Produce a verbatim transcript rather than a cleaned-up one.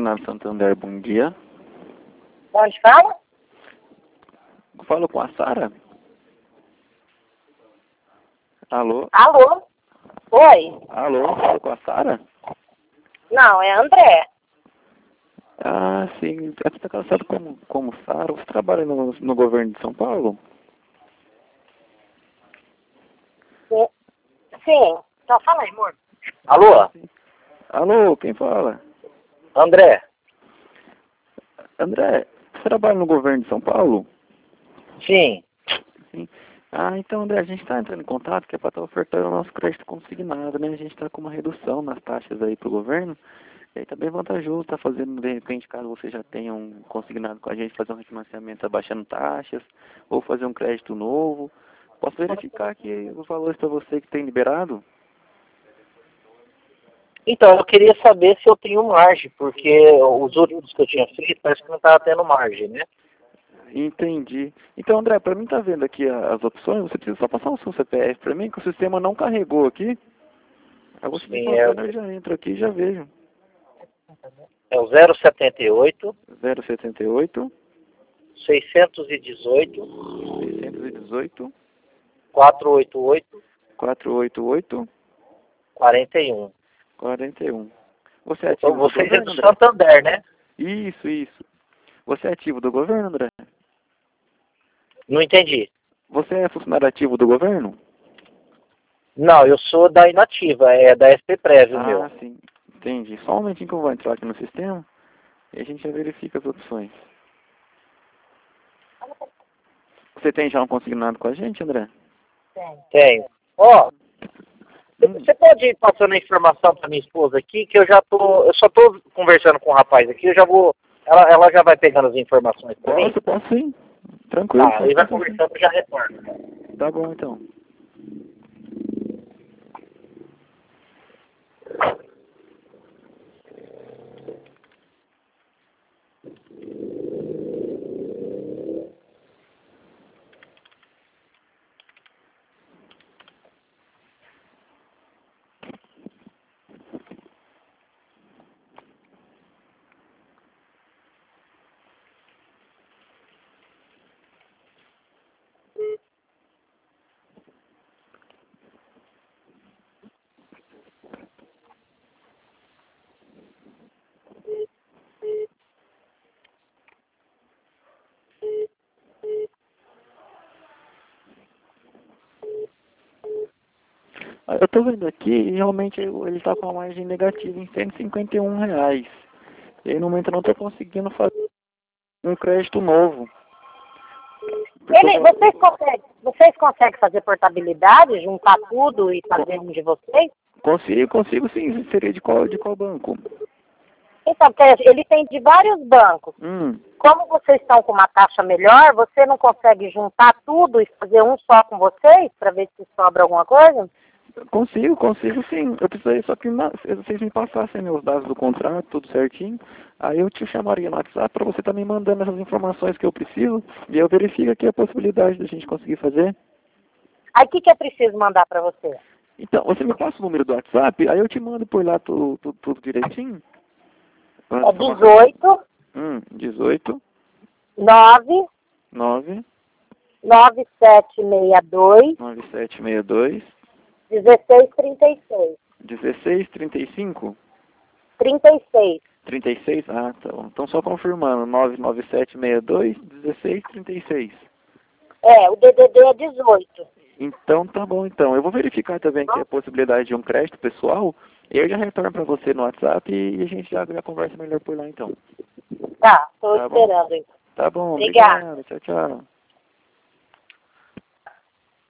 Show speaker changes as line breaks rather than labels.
Consignado Santander, bom dia.
Onde fala?
Falo com a Sara? Alô?
Alô? Oi?
Alô, falo com a Sara?
Não, é André.
Ah, sim. Você está cansado como, como Sara? Você trabalha no, no governo de São Paulo?
Sim. Sim. Então fala aí, amor. Alô?
Alô, quem fala?
André?
André, você trabalha no governo de São Paulo?
Sim.
Sim. Ah, então, André, a gente está entrando em contato que é para estar ofertando o nosso crédito consignado, né? A gente está com uma redução nas taxas aí para o governo. E aí tá bem vantajoso, tá fazendo, de repente, caso você já tenha um consignado com a gente, fazer um refinanciamento abaixando taxas, ou fazer um crédito novo. Posso verificar aqui os valores para você que tem liberado?
Então, eu queria saber se eu tenho margem, porque os últimos que eu tinha feito parece que não estava tendo margem, né?
Entendi. Então, André, para mim tá vendo aqui a- as opções, você precisa só passar o seu C P F para mim, que o sistema não carregou aqui. Aí você me
Sim, é,
passando, eu já entro aqui e já vejo.
é o zero setenta e oito,
zero setenta e oito,
seiscentos e dezoito,
seiscentos e dezoito,
quatrocentos e oitenta e oito,
quatrocentos e oitenta e oito,
quarenta e um.
quarenta e um. Você é ativo do
Vocês é
governo,
do
André?
Santander, né?
Isso, isso. Você é ativo do governo, André?
Não entendi.
Você é funcionário ativo do governo?
Não, eu sou da Inativa, é da S P Prévio, meu.
Ah, sim. Entendi. Só um momentinho que eu vou entrar aqui no sistema e a gente já verifica as opções. Você tem já um consignado com a gente, André?
Tenho. Ó,
Hum.
você pode ir passando a informação para minha esposa aqui, que eu já tô, eu só tô conversando com o rapaz aqui, eu já vou, ela, ela já vai pegando as informações para mim.
Posso, posso sim. Tranquilo,
Tá,
pode
ele vai
passar sim.
conversando e já retorna.
Tá bom, então. Ah, eu tô vendo aqui e realmente ele tá com a margem negativa em cento e cinquenta e um reais. E no momento eu não tô conseguindo fazer um crédito novo. Porque
Ele,
eu-
vocês, conseguem, vocês conseguem fazer portabilidade, juntar tudo e fazer um de vocês?
Consigo, consigo sim. Seria de qual, de qual banco?
Então, porque ele tem de vários bancos.
Hum,
Como vocês estão com uma taxa melhor, você não consegue juntar tudo e fazer um só com vocês, para ver se sobra alguma coisa?
consigo, consigo sim. Eu precisaria só que na- vocês me passassem meus dados do contrato, tudo certinho. Aí eu te chamaria no WhatsApp para você estar me mandando essas informações que eu preciso. E eu verifico aqui a possibilidade da gente conseguir fazer.
Aí o que, que é preciso mandar para você?
Então, você me passa o número do WhatsApp, aí eu te mando por lá tudo, tudo, tudo direitinho.
É dezoito,
Hum, dezoito,
nove,
nove,
nove sete seis dois,
nove sete seis dois,
dezesseis trinta e seis.
dezesseis, trinta e cinco,
trinta e seis.
trinta e seis. Ah, tá bom. Então só confirmando, nove nove sete seis dois, dezesseis, trinta e seis.
É, o D D D é dezoito.
Então tá bom, então. Eu vou verificar também aqui a possibilidade de um crédito pessoal. E eu já retorno para você no WhatsApp e a gente já, já conversa melhor por lá, então.
Tá, tô
Tá bom?
esperando então.
Tá bom,
Obrigada.
obrigado. Tchau, tchau.